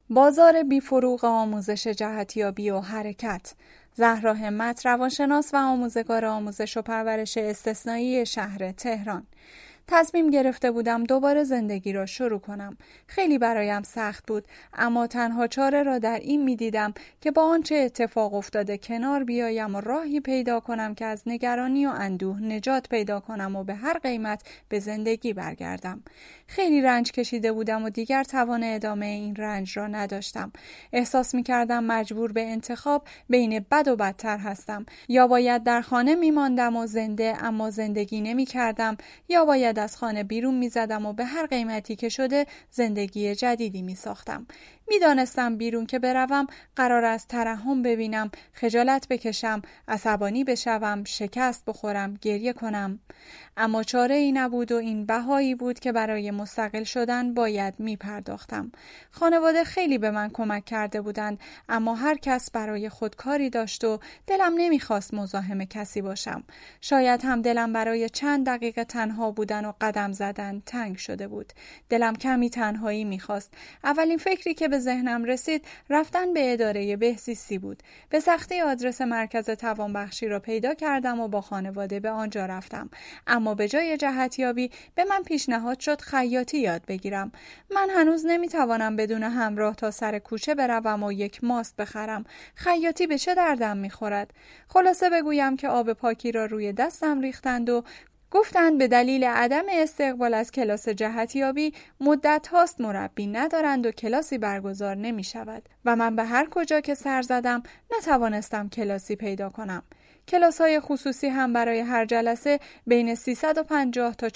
بازار بیفروغ آموزش جهتیابی و حرکت. زهرا همت، روانشناس و آموزگار آموزش و پرورش استثنایی شهر تهران. تصمیم گرفته بودم دوباره زندگی را شروع کنم. خیلی برایم سخت بود، اما تنها چاره را در این می دیدم که با آنچه اتفاق افتاده کنار بیایم و راهی پیدا کنم که از نگرانی و اندوه نجات پیدا کنم و به هر قیمت به زندگی برگردم. خیلی رنج کشیده بودم و دیگر توان ادامه این رنج را نداشتم. احساس می کردم مجبور به انتخاب بین بد و بدتر هستم. یا باید در خانه می ماندم و زنده اما زندگی نمی کردم، یا باید از خانه بیرون می زدم و به هر قیمتی که شده زندگی جدیدی می ساختم. می دانستم بیرون که بروم قرار است ترحم ببینم، خجالت بکشم، عصبانی بشوم، شکست بخورم، گریه کنم. اما چاره ای نبود و این بهایی بود که برای مستقل شدن باید می پرداختم. خانواده خیلی به من کمک کرده بودند، اما هر کس برای خود کاری داشت و دلم نمی خواست مزاحم کسی باشم. شاید هم دلم برای چند دقیقه تنها بودن و قدم زدن تنگ شده بود. دلم کمی تنهایی می خواست. اولین فکری که به ذهنم رسید رفتن به اداره بهزیستی بود. به سختی آدرس مرکز توانبخشی را پیدا کردم و با خانواده به آنجا رفتم. اما به جای جهتیابی به من پیشنهاد شد خیاطی یاد بگیرم. من هنوز نمیتوانم بدون همراه تا سر کوچه بروم و یک ماست بخرم. خیاطی به چه دردم میخورد؟ خلاصه بگویم که آب پاکی را روی دستم ریختند و گفتند به دلیل عدم استقبال از کلاس جهتیابی مدت هاست مربی ندارند و کلاسی برگزار نمی شود و من به هر کجا که سر زدم نتوانستم کلاسی پیدا کنم. کلاس‌های خصوصی هم برای هر جلسه بین 350 تا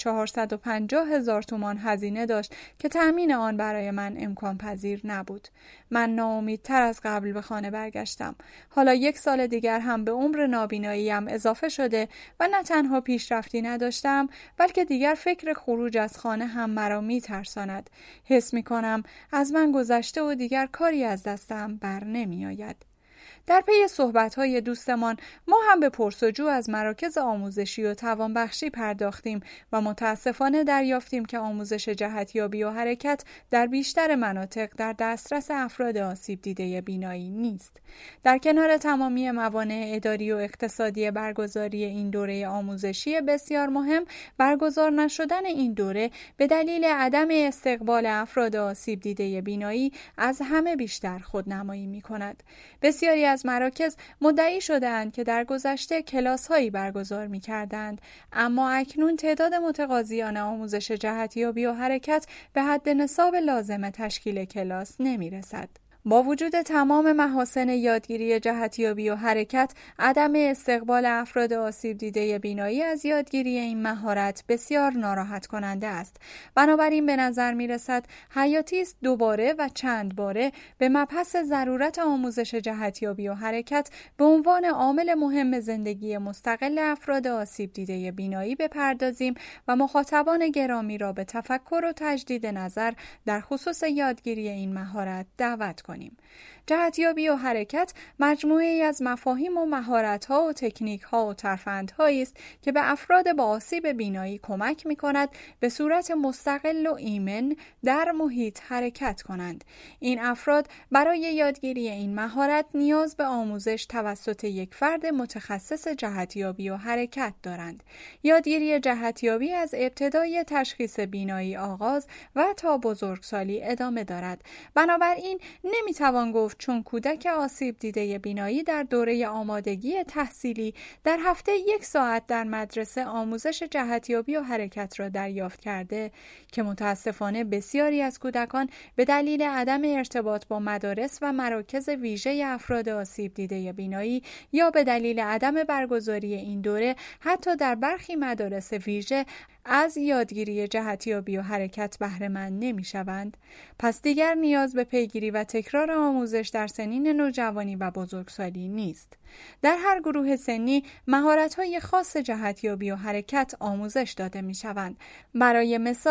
450 هزار تومان هزینه داشت که تأمین آن برای من امکان پذیر نبود. من ناامیدتر از قبل به خانه برگشتم. حالا 1 سال دیگر هم به عمر نابیناییم اضافه شده و نه تنها پیشرفتی نداشتم، بلکه دیگر فکر خروج از خانه هم مرا می‌ترساند. حس می‌کنم از من گذشته و دیگر کاری از دستم بر نمی‌آید. در پی صحبت‌های دوستمان ما هم به پرسجو از مراکز آموزشی و توانبخشی پرداختیم و متاسفانه دریافتیم که آموزش جهتیابی و حرکت در بیشتر مناطق در دسترس افراد آسیب دیده بینایی نیست. در کنار تمامی موانع اداری و اقتصادی برگزاری این دوره آموزشی بسیار مهم، برگزار نشدن این دوره به دلیل عدم استقبال افراد آسیب دیده بینایی از همه بیشتر خودنمایی می‌کند. بسیاری از مراکز مدعی شده‌اند که در گذشته کلاس‌هایی برگزار می‌کردند، اما اکنون تعداد متقاضیان آموزش جهتیابی و حرکت به حد نصاب لازم تشکیل کلاس نمی‌رسد. با وجود تمام محاسن یادگیری جهتیابی و حرکت، عدم استقبال افراد آسیب دیده بینایی از یادگیری این مهارت بسیار ناراحت کننده است. بنابراین به نظر می رسد حیاتی است دوباره و چند باره به مبحث ضرورت آموزش جهتیابی و حرکت به عنوان عامل مهم زندگی مستقل افراد آسیب دیده بینایی بپردازیم و مخاطبان گرامی را به تفکر و تجدید نظر در خصوص یادگیری این مهارت دعوت کنیم. جهتیابی و حرکت مجموعه‌ای از مفاهیم و مهارت‌ها و تکنیک‌ها و ترفندهایی است که به افراد با آسیب بینایی کمک می‌کند به صورت مستقل و ایمن در محیط حرکت کنند. این افراد برای یادگیری این مهارت نیاز به آموزش توسط یک فرد متخصص جهتیابی و حرکت دارند. یادگیری جهتیابی از ابتدای تشخیص بینایی آغاز و تا بزرگسالی ادامه دارد. بنابراین نمی‌توان گفت چون کودک آسیب دیده بینایی در دوره آمادگی تحصیلی در هفته 1 ساعت در مدرسه آموزش جهتیابی و حرکت را دریافت کرده که متاسفانه بسیاری از کودکان به دلیل عدم ارتباط با مدارس و مراکز ویژه افراد آسیب دیده بینایی یا به دلیل عدم برگزاری این دوره حتی در برخی مدارس ویژه از یادگیری جهتیابی و حرکت بهره مند نمی‌شوند. پس دیگر نیاز به پیگیری و تکرار آموزش در سنین نوجوانی و بزرگسالی نیست. در هر گروه سنی مهارت‌های خاص جهتیابی و حرکت آموزش داده می‌شوند. برای مثال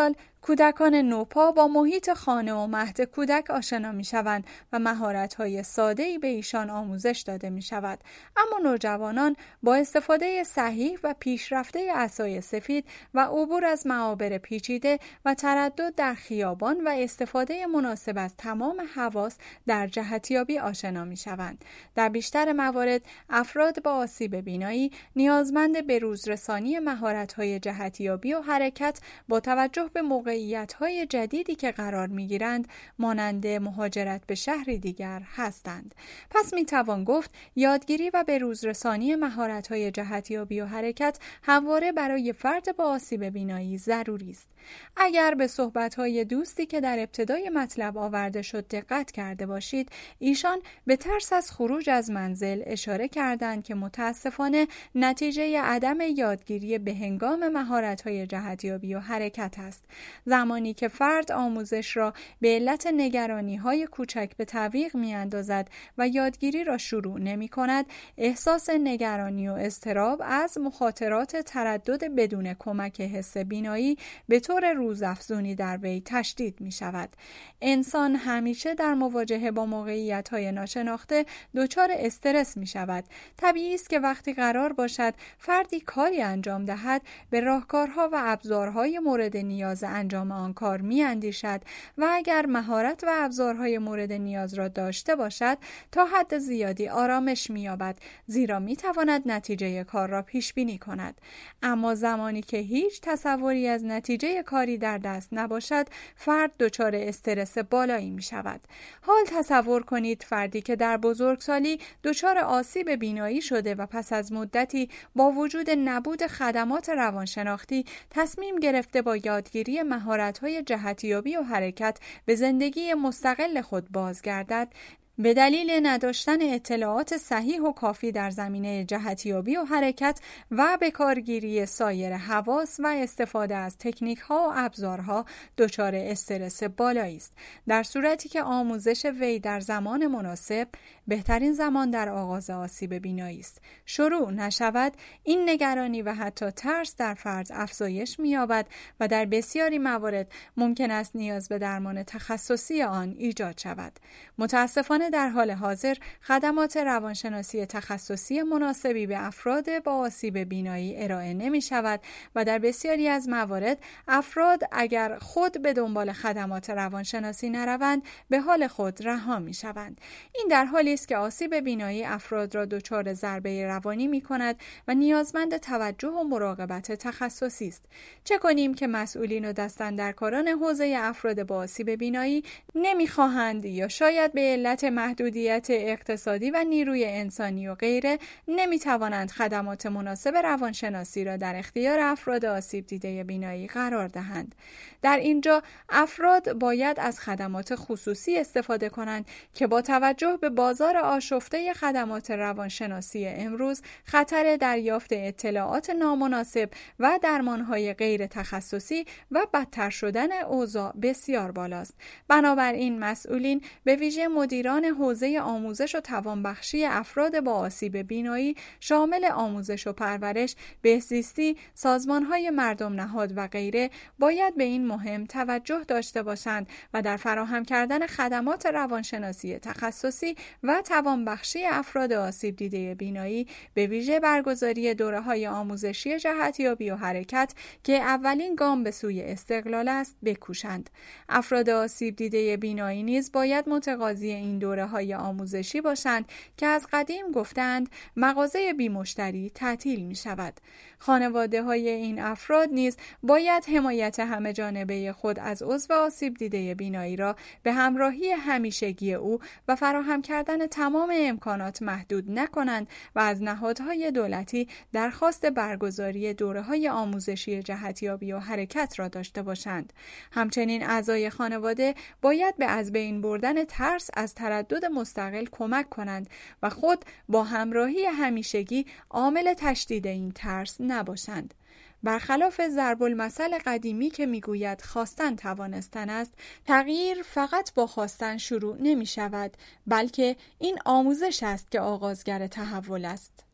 کودکان نوپا با محیط خانه و مهد کودک آشنا می‌شوند و مهارت‌های ساده‌ای به ایشان آموزش داده می‌شود. اما نوجوانان با استفاده صحیح و پیشرفته عصای سفید و عبور از معابر پیچیده و تردد در خیابان و استفاده مناسب از تمام حواس در جهتیابی آشنا می‌شوند. در بیشتر موارد افراد با آسیب بینایی نیازمند به روزرسانی مهارت‌های جهتیابی و حرکت با توجه به موقعیت‌های جدیدی که قرار می‌گیرند، مانند مهاجرت به شهری دیگر هستند. پس می‌توان گفت یادگیری و به روزرسانی مهارت‌های جهتیابی و حرکت همواره برای فرد با آسیب بینایی ضروری است. اگر به صحبت‌های دوستی که در ابتدای مطلب آورده شد دقت کرده باشید، ایشان به ترس از خروج از منزل اشاره کردند که متاسفانه نتیجه عدم یادگیری به هنگام مهارت‌های جهتیابی و حرکت است. زمانی که فرد آموزش را به علت نگرانی‌های کوچک به تعویق می‌اندازد و یادگیری را شروع نمی‌کند، احساس نگرانی و اضطراب از مخاطرات تردد بدون کمک حس بینایی به طور روزافزونی در وی تشدید می‌شود. انسان همیشه در مواجهه با موقعیت‌های ناشناخته دچار استرس می‌شود. طبیعی است که وقتی قرار باشد فردی کاری انجام دهد، به راهکارها و ابزارهای مورد نیاز انجام آن کار می‌اندیشد و اگر مهارت و ابزارهای مورد نیاز را داشته باشد، تا حد زیادی آرامش می‌یابد، زیرا می‌تواند نتیجه کار را پیش بینی کند. اما زمانی که هیچ تصوری از نتیجه کاری در دست نباشد، فرد دچار استرس بالایی می‌شود. حال تصور کنید فردی که در بزرگسالی دچار آسیب بینایی شده و پس از مدتی با وجود نبود خدمات روانشناختی تصمیم گرفته با یادگیری مهارت‌های جهتیابی و حرکت به زندگی مستقل خود بازگردد. به دلیل نداشتن اطلاعات صحیح و کافی در زمینه جهتیابی و حرکت و به کارگیری سایر حواس و استفاده از تکنیک‌ها و ابزارها دچار استرس بالایی است. در صورتی که آموزش وی در زمان مناسب، بهترین زمان در آغاز آسیب بینایی است، شروع نشود، این نگرانی و حتی ترس در فرد افزایش می‌یابد و در بسیاری موارد ممکن است نیاز به درمان تخصصی آن ایجاد شود. متأسفانه در حال حاضر خدمات روانشناسی تخصصی مناسبی به افراد با آسیب بینایی ارائه نمی شود و در بسیاری از موارد افراد اگر خود به دنبال خدمات روانشناسی نروند، به حال خود رها می شوند. این در حالی است که آسیب بینایی افراد را دچار ضربه روانی می کند و نیازمند توجه و مراقبت تخصصی است. چه کنیم که مسئولین و دستاندرکاران حوزه افراد با آسیب بینایی نمی خواهند یا شاید به علت محدودیت اقتصادی و نیروی انسانی و غیره نمی توانند خدمات مناسب روانشناسی را در اختیار افراد آسیب دیده بینایی قرار دهند. در اینجا افراد باید از خدمات خصوصی استفاده کنند که با توجه به بازار آشفته خدمات روانشناسی امروز خطر دریافت اطلاعات نامناسب و درمانهای غیر تخصصی و بدتر شدن اوضاع بسیار بالاست. بنابراین مسئولین به ویژه مدیران حوزه آموزش و توانبخشی افراد با آسیب بینایی شامل آموزش و پرورش، بهزیستی، سازمان‌های مردم نهاد و غیره باید به این مهم توجه داشته باشند و در فراهم کردن خدمات روانشناسی تخصصی و توانبخشی افراد آسیب دیده بینایی به ویژه برگزاری دوره‌های آموزشی جهتیابی و حرکت که اولین گام به سوی استقلال است بکوشند. افراد آسیب دیده بینایی نیز باید متقاضی این دوره‌های آموزشی باشند که از قدیم گفتند مغازه بی مشتری تعطیل می شود. خانواده‌های این افراد نیز باید حمایت همه جانبه خود از عضو آسیب دیده بینایی را به همراهی همیشگی او و فراهم کردن تمام امکانات محدود نکنند و از نهادهای دولتی درخواست برگزاری دوره‌های آموزشی جهتیابی و حرکت را داشته باشند. همچنین اعضای خانواده باید به از بین بردن ترس از تردد مستقل کمک کنند و خود با همراهی همیشگی عامل تشدید این ترس نباشند. برخلاف ضرب المثل قدیمی که میگوید خواستن توانستن است، تغییر فقط با خواستن شروع نمی شود، بلکه این آموزش است که آغازگر تحول است.